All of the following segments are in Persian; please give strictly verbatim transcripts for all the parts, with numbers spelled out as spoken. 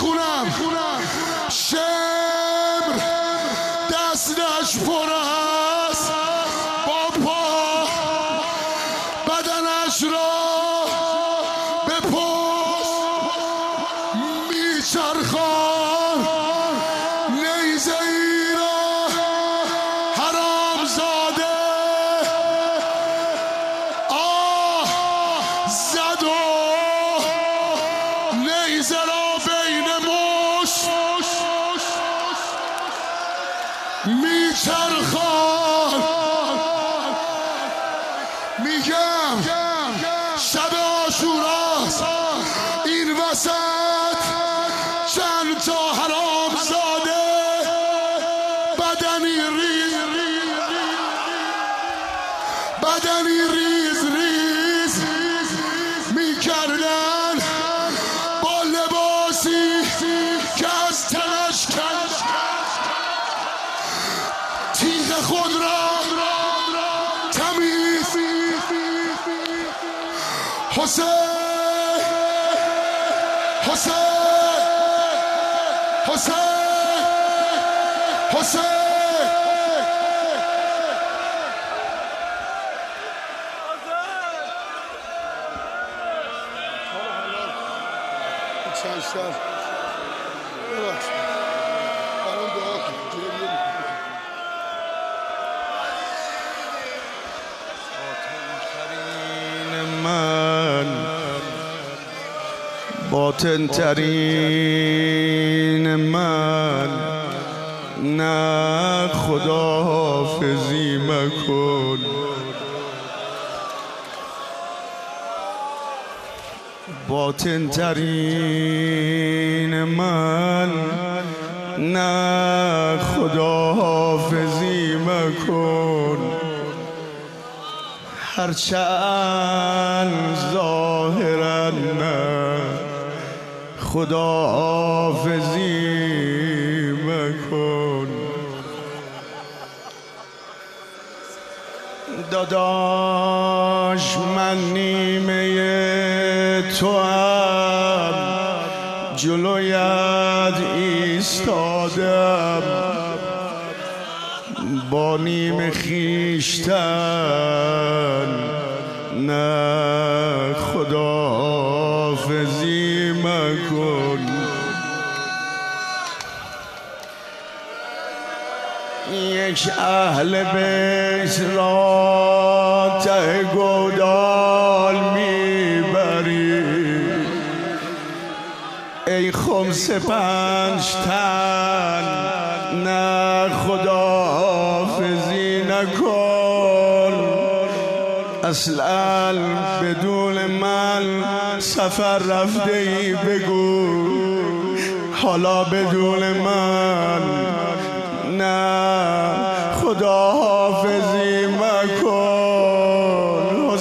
میخونم شمر دستش پر است با پا بدنش را به پشت میچرخان نیزه ای را حرام زاده آه زد و نیزه را بین مشت میچرخان. میگم شب عاشوراست این وسط چند تا حرام زاده بدنی ریز بدنی ریز ریز میکردن با لباسی که از تنش کن تیغ خود را تمیز حسین حسین حسین حسین چشم ببخش برام دعا کن گریه میکنم باطن ترین من نه خداحافظی مکن باطن ترین من نه خداحافظی مکن هرچند ظاهرا نه خداحافظی مکن داداش من نیمه تو هم جلویت ایستادم با نیم خیشتن نه خداحافظی مکن یک اهل بیت را ته گودال میبری ای خمس پنج تن نه خداحافظی نکن اصلا بدون من سفر رفته ای بگو حالا بدون من نه خداحافظی مکن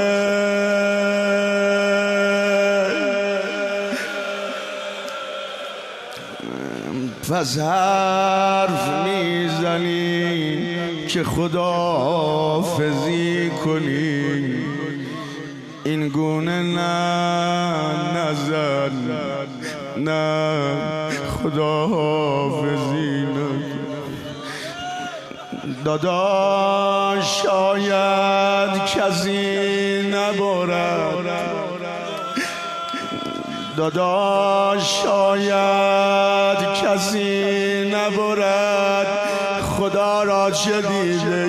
حسین پس حرف میزنی که خداحافظی کنی این گونه نه نزن نه خداحافظی نکن داداش شاید کسی نبرد داداش شاید کسی نبرد خدا را چه دیده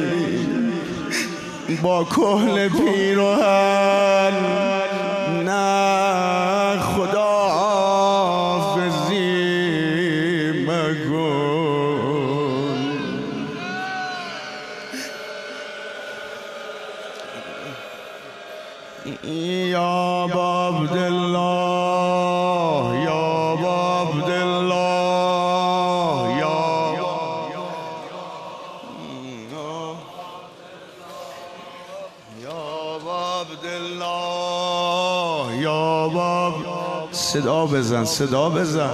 ای با کهل پیراهن نه خداحافظی مکن یا عبدالله یا عبدالله یا یا عبدالله یا باب صدا بزن صدا بزن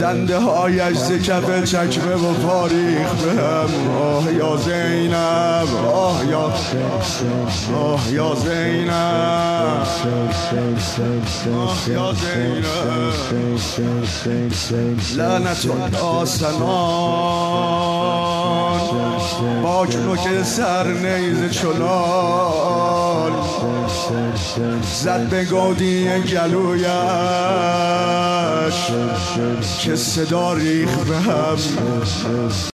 دنده هایش ز کف چکمه و پاریخ بهم. آه یا زینب، آه یا آه یا زینب، آه یا زینب. لعنت آسنان باک نوک سر نیز چلال زد به گودی گلویش که صدا ریخ بهم.